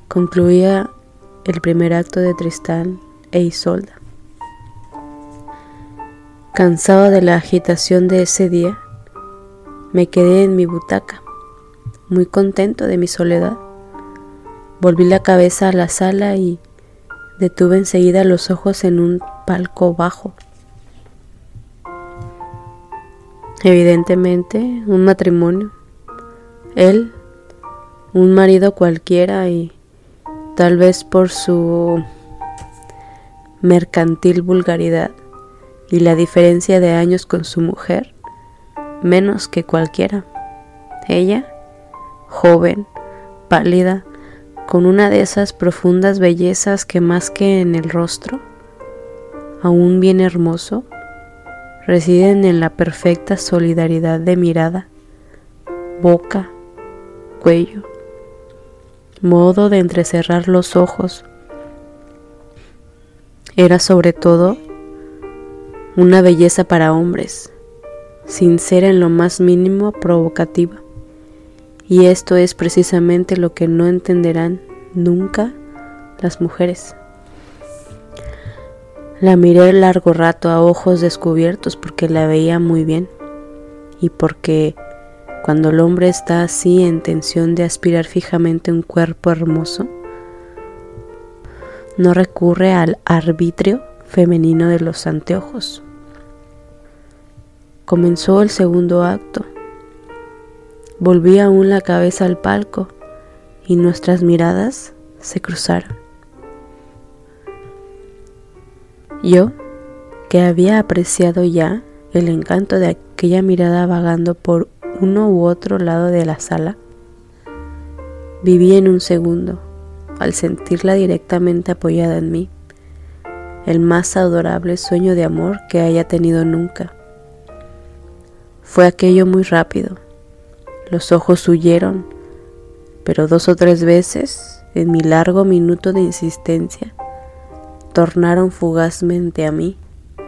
Concluía el primer acto de Tristán e Isolda. Cansado de la agitación de ese día, me quedé en mi butaca, muy contento de mi soledad. Volví la cabeza a la sala y detuve enseguida los ojos en un palco bajo. Evidentemente, un matrimonio. Él, un marido cualquiera, y tal vez por su mercantil vulgaridad y la diferencia de años con su mujer, menos que cualquiera. Ella, joven, pálida, con una de esas profundas bellezas que más que en el rostro, aún bien hermoso, residen en la perfecta solidaridad de mirada, boca, cuello, modo de entrecerrar los ojos. Era sobre todo una belleza para hombres, sincera en lo más mínimo provocativa. Y esto es precisamente lo que no entenderán nunca las mujeres. La miré largo rato a ojos descubiertos porque la veía muy bien y porque cuando el hombre está así en tensión de aspirar fijamente un cuerpo hermoso, no recurre al arbitrio femenino de los anteojos. Comenzó el segundo acto. Volví aún la cabeza al palco y nuestras miradas se cruzaron. Yo, que había apreciado ya el encanto de aquella mirada vagando por uno u otro lado de la sala, viví en un segundo, al sentirla directamente apoyada en mí, el más adorable sueño de amor que haya tenido nunca. Fue aquello muy rápido. Los ojos huyeron, pero 2 o 3 veces, en mi largo minuto de insistencia, tornaron fugazmente a mí.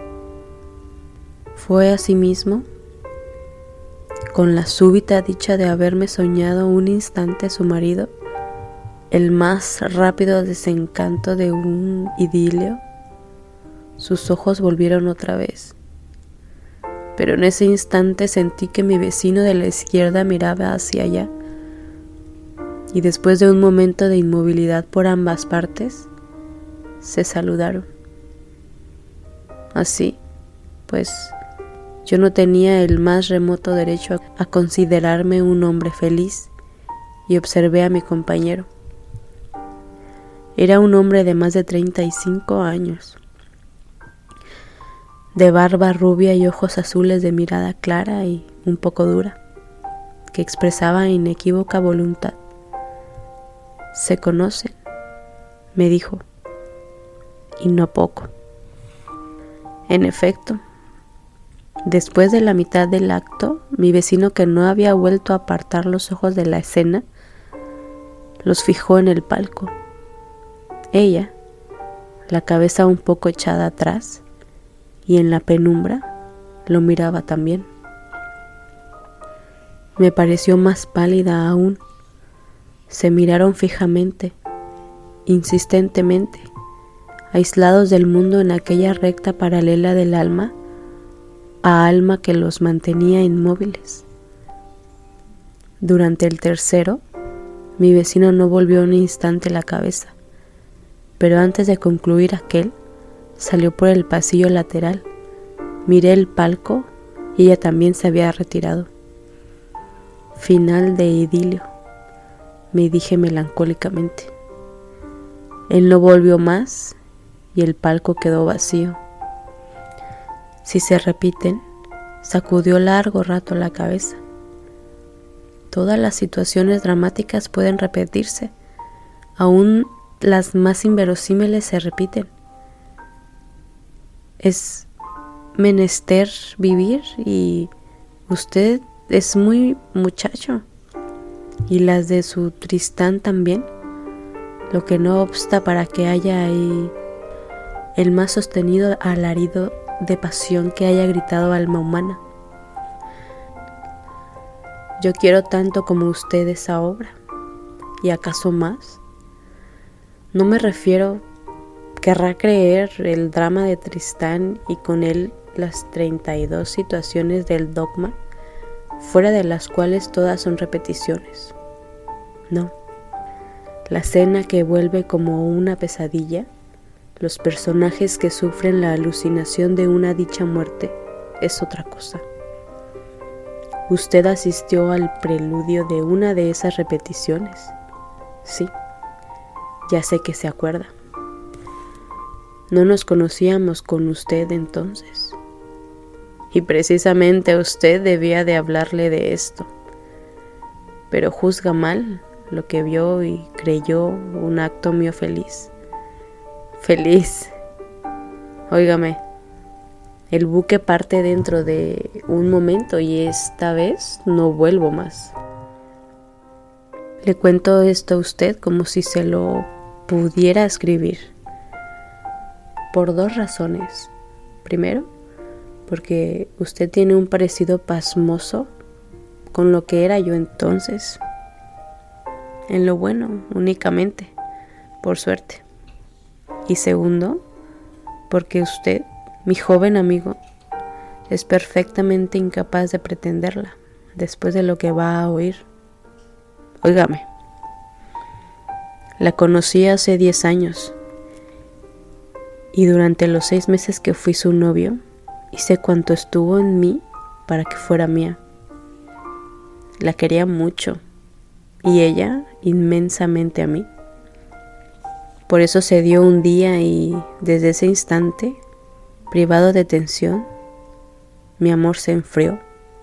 Fue asimismo, con la súbita dicha de haberme soñado un instante su marido, el más rápido desencanto de un idilio. Sus ojos volvieron otra vez. Pero en ese instante sentí que mi vecino de la izquierda miraba hacia allá, y después de un momento de inmovilidad por ambas partes, se saludaron. Así, pues, yo no tenía el más remoto derecho a considerarme un hombre feliz, y observé a mi compañero. Era un hombre de más de 35 años. De barba rubia y ojos azules, de mirada clara y un poco dura, que expresaba inequívoca voluntad. «Se conocen», me dijo, «y no poco». En efecto, después de la mitad del acto, mi vecino, que no había vuelto a apartar los ojos de la escena, los fijó en el palco. Ella, la cabeza un poco echada atrás, y en la penumbra lo miraba también. Me pareció más pálida aún. Se miraron fijamente, insistentemente, aislados del mundo en aquella recta paralela del alma a alma que los mantenía inmóviles. Durante el tercero, mi vecino no volvió un instante la cabeza, pero antes de concluir aquel, salió por el pasillo lateral. Miré el palco y ella también se había retirado. Final de idilio, me dije melancólicamente. Él no volvió más y el palco quedó vacío. Si se repiten, sacudió largo rato la cabeza. Todas las situaciones dramáticas pueden repetirse, aún las más inverosímiles se repiten. Es menester vivir y usted es muy muchacho, y las de su Tristán también, lo que no obsta para que haya ahí el más sostenido alarido de pasión que haya gritado alma humana. Yo quiero tanto como usted esa obra, y acaso más. No me refiero, querrá creer el drama de Tristán y con él las 32 situaciones del dogma, fuera de las cuales todas son repeticiones. No, la cena que vuelve como una pesadilla, los personajes que sufren la alucinación de una dicha muerte, es otra cosa. Usted asistió al preludio de una de esas repeticiones. Sí, ya sé que se acuerda. No nos conocíamos con usted entonces. Y precisamente usted debía de hablarle de esto. Pero juzga mal lo que vio y creyó un acto mío feliz. Feliz. Óigame, el buque parte dentro de un momento y esta vez no vuelvo más. Le cuento esto a usted como si se lo pudiera escribir. Por 2 razones. Primero, porque usted tiene un parecido pasmoso con lo que era yo entonces. En lo bueno únicamente, por suerte. Y segundo, porque usted, mi joven amigo, es perfectamente incapaz de pretenderla después de lo que va a oír. Óigame, la conocí hace 10 años y durante los 6 meses que fui su novio, hice cuanto estuvo en mí para que fuera mía. La quería mucho y ella inmensamente a mí. Por eso se dio un día y desde ese instante, privado de tensión, mi amor se enfrió.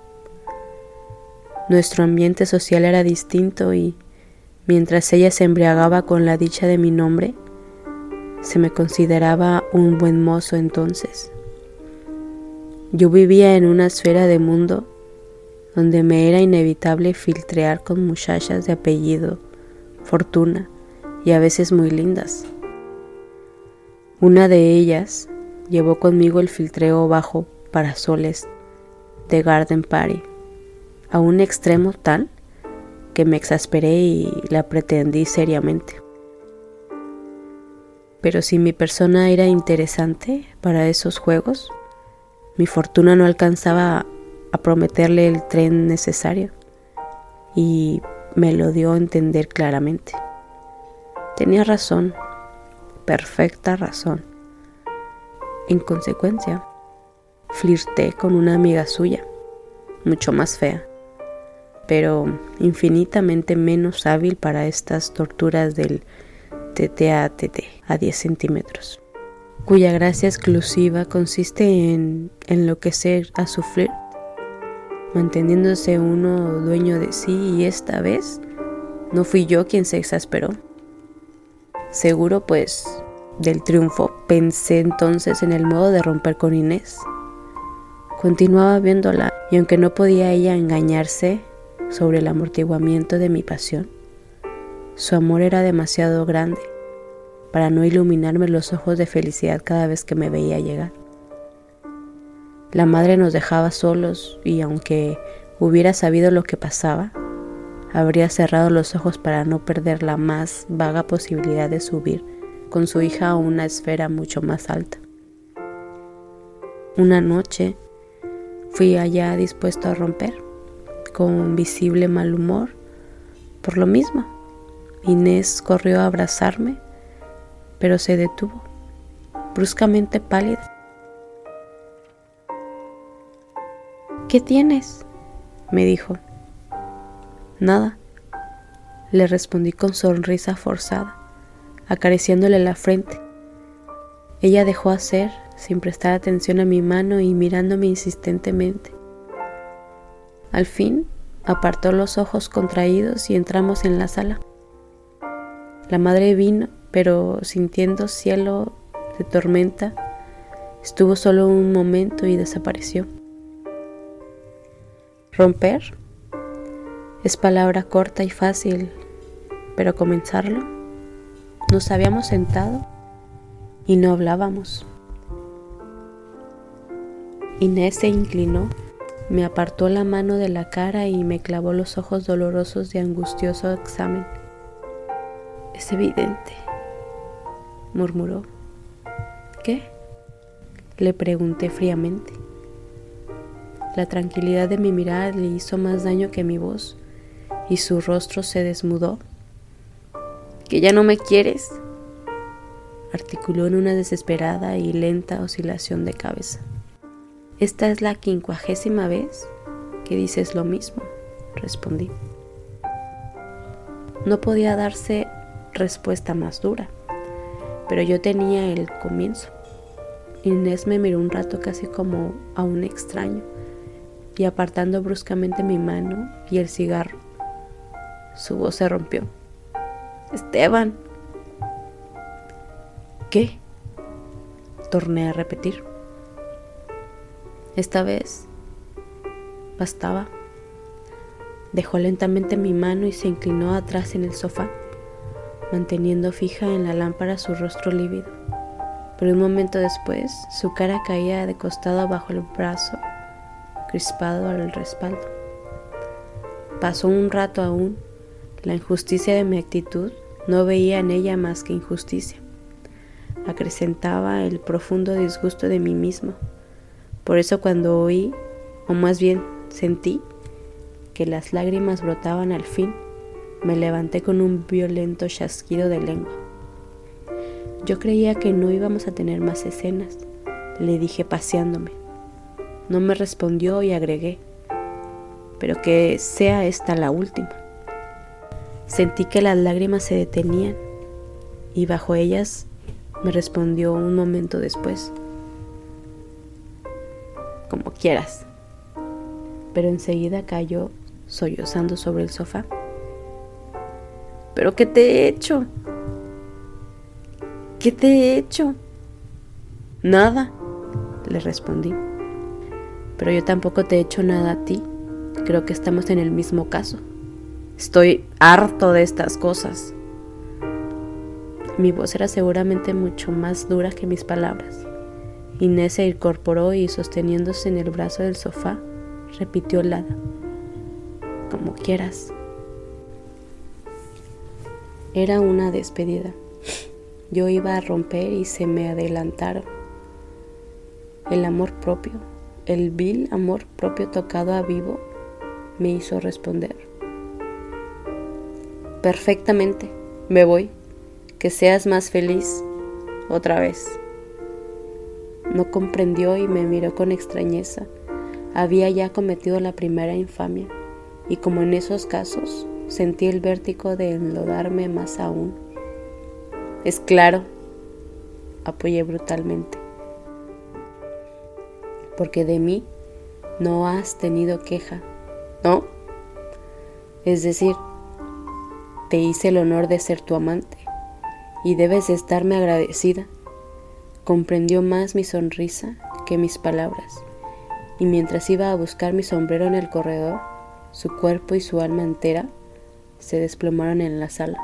Nuestro ambiente social era distinto y mientras ella se embriagaba con la dicha de mi nombre, se me consideraba un buen mozo entonces. Yo vivía en una esfera de mundo donde me era inevitable filtrear con muchachas de apellido, fortuna y a veces muy lindas. Una de ellas llevó conmigo el filtreo bajo parasoles de Garden Party a un extremo tal que me exasperé y la pretendí seriamente. Pero si mi persona era interesante para esos juegos, mi fortuna no alcanzaba a prometerle el tren necesario y me lo dio a entender claramente. Tenía razón, perfecta razón. En consecuencia, flirté con una amiga suya, mucho más fea, pero infinitamente menos hábil para estas torturas del tete a 10 centímetros, cuya gracia exclusiva consiste en enloquecer a su flirt, manteniéndose uno dueño de sí, y esta vez no fui yo quien se exasperó. Seguro, pues, del triunfo, pensé entonces en el modo de romper con Inés. Continuaba viéndola, y aunque no podía ella engañarse sobre el amortiguamiento de mi pasión, su amor era demasiado grande para no iluminarme los ojos de felicidad cada vez que me veía llegar. La madre nos dejaba solos y aunque hubiera sabido lo que pasaba, habría cerrado los ojos para no perder la más vaga posibilidad de subir con su hija a una esfera mucho más alta. Una noche fui allá dispuesto a romper, con visible mal humor, por lo mismo. Inés corrió a abrazarme, pero se detuvo, bruscamente pálida. ¿Qué tienes?, me dijo. Nada, le respondí con sonrisa forzada, acariciándole la frente. Ella dejó hacer, sin prestar atención a mi mano y mirándome insistentemente. Al fin, apartó los ojos contraídos y entramos en la sala. La madre vino, pero sintiendo cielo de tormenta, estuvo solo un momento y desapareció. Romper es palabra corta y fácil, pero comenzarlo. Nos habíamos sentado y no hablábamos. Inés se inclinó, me apartó la mano de la cara y me clavó los ojos dolorosos de angustioso examen. Es evidente, murmuró. ¿Qué? Le pregunté fríamente. La tranquilidad de mi mirada le hizo más daño que mi voz y su rostro se desmudó. ¿Que ya no me quieres?, articuló en una desesperada y lenta oscilación de cabeza. Esta es la 50ª vez que dices lo mismo, respondí. No podía darse respuesta más dura, pero yo tenía el comienzo. Inés me miró un rato casi como a un extraño y apartando bruscamente mi mano y el cigarro, su voz se rompió. Esteban. ¿Qué? Torné a repetir. Esta vez bastaba. Dejó lentamente mi mano y se inclinó atrás en el sofá, manteniendo fija en la lámpara su rostro lívido. Pero un momento después, su cara caía de costado bajo el brazo, crispado al respaldo. Pasó un rato aún. La injusticia de mi actitud no veía en ella más que injusticia. Acrecentaba el profundo disgusto de mí mismo. Por eso cuando oí, o más bien sentí, que las lágrimas brotaban al fin, me levanté con un violento chasquido de lengua. Yo creía que no íbamos a tener más escenas, le dije paseándome. No me respondió y agregué, pero que sea esta la última. Sentí que las lágrimas se detenían y bajo ellas me respondió un momento después. Como quieras. Pero enseguida cayó sollozando sobre el sofá. ¿Pero qué te he hecho? ¿Qué te he hecho? Nada, le respondí. Pero yo tampoco te he hecho nada a ti. Creo que estamos en el mismo caso. Estoy harto de estas cosas. Mi voz era seguramente mucho más dura que mis palabras. Inés se incorporó y, sosteniéndose en el brazo del sofá, repitió helada. Como quieras. Era una despedida. Yo iba a romper y se me adelantaron. El amor propio, el vil amor propio tocado a vivo, me hizo responder. Perfectamente, me voy. Que seas más feliz otra vez. No comprendió y me miró con extrañeza. Había ya cometido la primera infamia, y como en esos casos, sentí el vértigo de enlodarme más aún. Es claro, apoyé brutalmente, porque de mí no has tenido queja, ¿no? Es decir, te hice el honor de ser tu amante, y debes estarme agradecida. Comprendió más mi sonrisa que mis palabras, y mientras iba a buscar mi sombrero en el corredor, su cuerpo y su alma entera se desplomaron en la sala.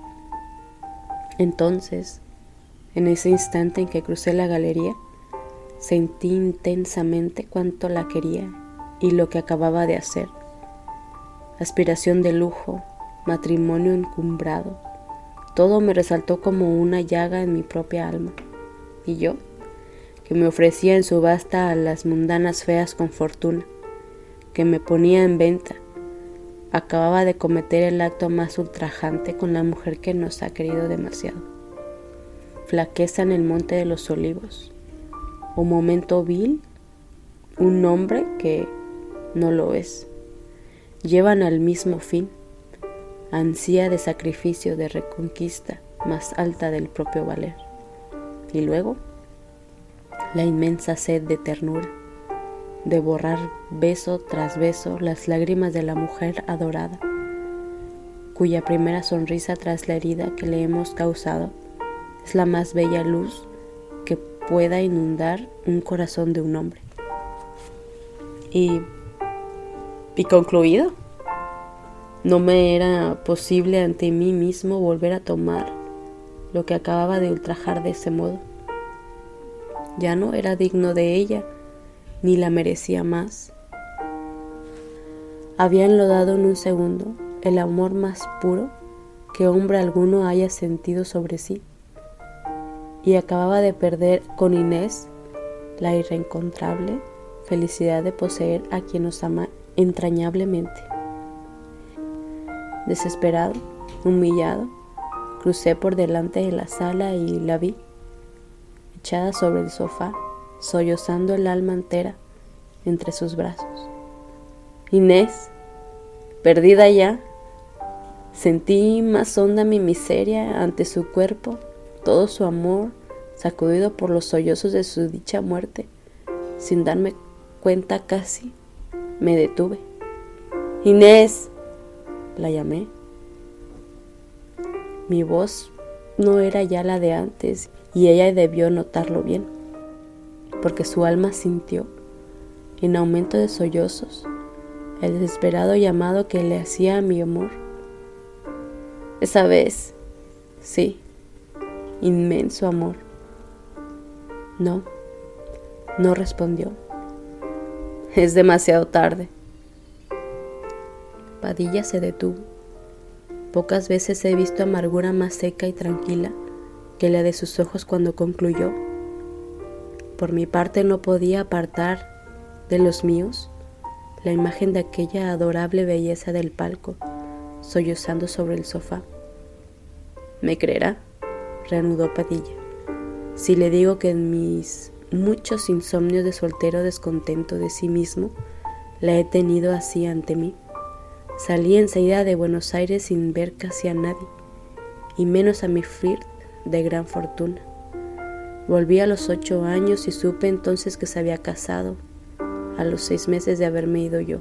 Entonces, en ese instante en que crucé la galería, sentí intensamente cuánto la quería y lo que acababa de hacer. Aspiración de lujo, matrimonio encumbrado, todo me resaltó como una llaga en mi propia alma. Y yo, que me ofrecía en subasta a las mundanas feas con fortuna, que me ponía en venta, acababa de cometer el acto más ultrajante con la mujer que nos ha querido demasiado. Flaqueza en el monte de los olivos, o momento vil, un nombre que no lo es, llevan al mismo fin, ansía de sacrificio, de reconquista más alta del propio valer. Y luego, la inmensa sed de ternura, de borrar beso tras beso las lágrimas de la mujer adorada, cuya primera sonrisa tras la herida que le hemos causado es la más bella luz que pueda inundar un corazón de un hombre. Y concluido. No me era posible ante mí mismo volver a tomar lo que acababa de ultrajar de ese modo. Ya no era digno de ella, ni la merecía más. Había enlodado en un segundo el amor más puro que hombre alguno haya sentido sobre sí. y acababa de perder con Inés la irreencontrable felicidad de poseer a quien nos ama entrañablemente. Desesperado, humillado, crucé por delante de la sala y la vi, echada sobre el sofá, sollozando el alma entera entre sus brazos. Inés, perdida ya, sentí más honda mi miseria ante su cuerpo, todo su amor, sacudido por los sollozos de su dicha muerte. Sin darme cuenta casi, me detuve. ¡Inés!, la llamé. Mi voz no era ya la de antes y ella debió notarlo bien, porque su alma sintió, en aumento de sollozos, el desesperado llamado que le hacía a mi amor. Esa vez, sí, inmenso amor. No respondió. Es demasiado tarde. Padilla se detuvo. Pocas veces he visto amargura más seca y tranquila que la de sus ojos cuando concluyó. Por mi parte no podía apartar de los míos la imagen de aquella adorable belleza del palco, sollozando sobre el sofá. ¿Me creerá?, reanudó Padilla, si le digo que en mis muchos insomnios de soltero descontento de sí mismo, la he tenido así ante mí. Salí enseguida de Buenos Aires sin ver casi a nadie, y menos a mi flirt de gran fortuna. Volví a los 8 años y supe entonces que se había casado, a los 6 meses de haberme ido yo.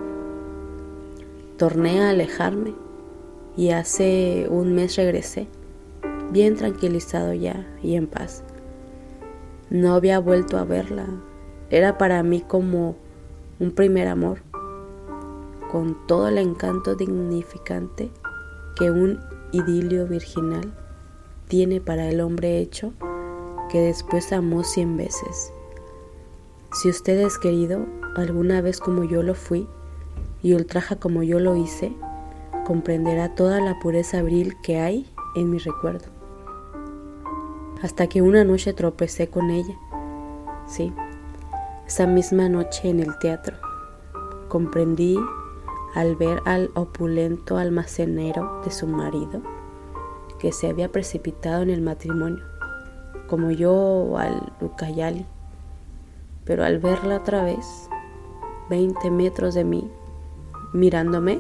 Torné a alejarme y hace un mes regresé, bien tranquilizado ya y en paz. No había vuelto a verla, era para mí como un primer amor, con todo el encanto dignificante que un idilio virginal tiene para el hombre hecho que después amó 100 veces. Si usted es querido alguna vez como yo lo fui y ultraja como yo lo hice, comprenderá toda la pureza abril que hay en mi recuerdo. Hasta que una noche tropecé con ella. Sí, esa misma noche en el teatro. Comprendí al ver al opulento almacenero de su marido que se había precipitado en el matrimonio, como yo al Ucayali. Pero al verla otra vez, 20 metros de mí, mirándome,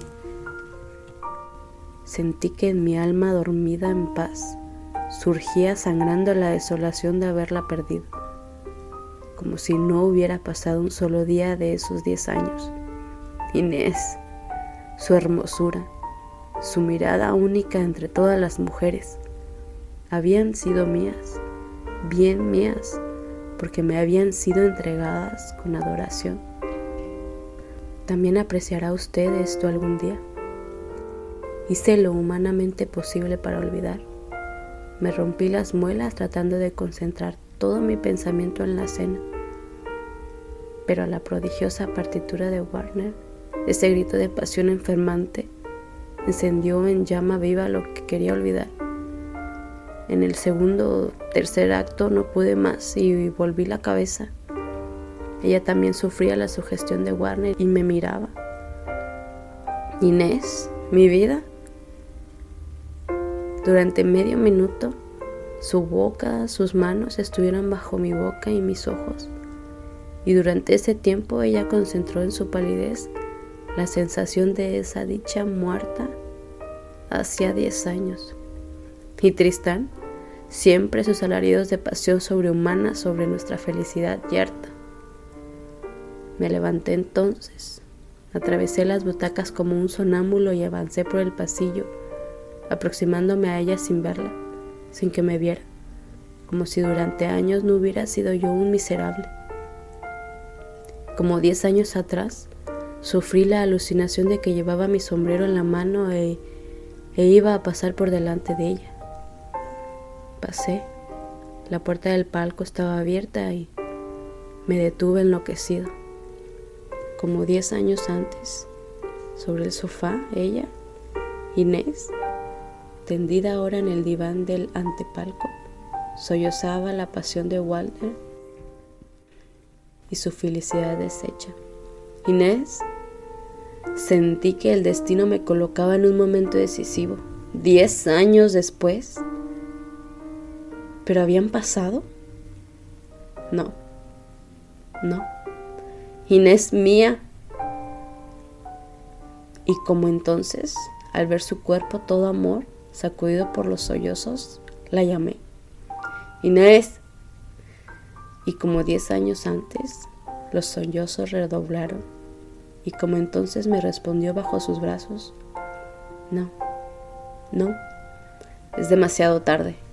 sentí que en mi alma dormida en paz surgía sangrando la desolación de haberla perdido, como si no hubiera pasado un solo día de esos 10 años. Inés, su hermosura, su mirada única entre todas las mujeres, habían sido mías, bien mías, porque me habían sido entregadas con adoración. También apreciará usted esto algún día. Hice lo humanamente posible para olvidar. Me rompí las muelas tratando de concentrar todo mi pensamiento en la cena. Pero la prodigiosa partitura de Wagner, ese grito de pasión enfermante, encendió en llama viva lo que quería olvidar. En el segundo o tercer acto no pude más y volví la cabeza. Ella también sufría la sugestión de Wagner y me miraba. Inés, mi vida. Durante medio minuto, su boca, sus manos estuvieron bajo mi boca y mis ojos, y durante ese tiempo ella concentró en su palidez la sensación de esa dicha muerta hacía 10 años. Y Tristán, siempre sus alaridos de pasión sobrehumana sobre nuestra felicidad yerta. Me levanté entonces, atravesé las butacas como un sonámbulo y avancé por el pasillo, aproximándome a ella sin verla, sin que me viera, como si durante años no hubiera sido yo un miserable. Como 10 años atrás, sufrí la alucinación de que llevaba mi sombrero en la mano e iba a pasar por delante de ella. Pasé, la puerta del palco estaba abierta y me detuve enloquecido. Como 10 años antes, sobre el sofá, ella, Inés, tendida ahora en el diván del antepalco, sollozaba la pasión de Walter y su felicidad deshecha. Inés, sentí que el destino me colocaba en un momento decisivo. 10 años después. ¿Pero habían pasado? No. Inés mía. Y como entonces, al ver su cuerpo todo amor, sacudido por los sollozos, la llamé. Inés. Y como 10 años antes, los sollozos redoblaron. Y como entonces me respondió bajo sus brazos, no, es demasiado tarde.